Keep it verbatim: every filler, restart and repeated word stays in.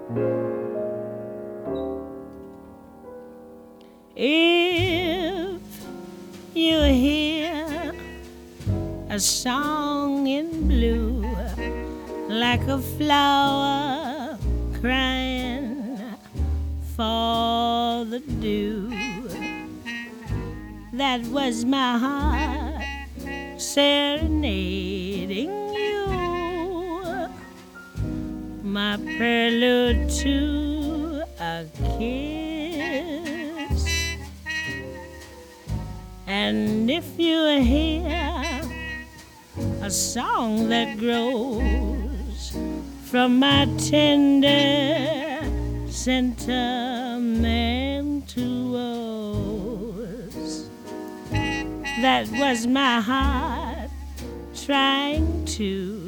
If you hear a song in blue, like a flower crying for the dew, that was my heart serenading you, my prelude to a kiss. And if you hear a song that grows from my tender sentimental woes, that was my heart trying to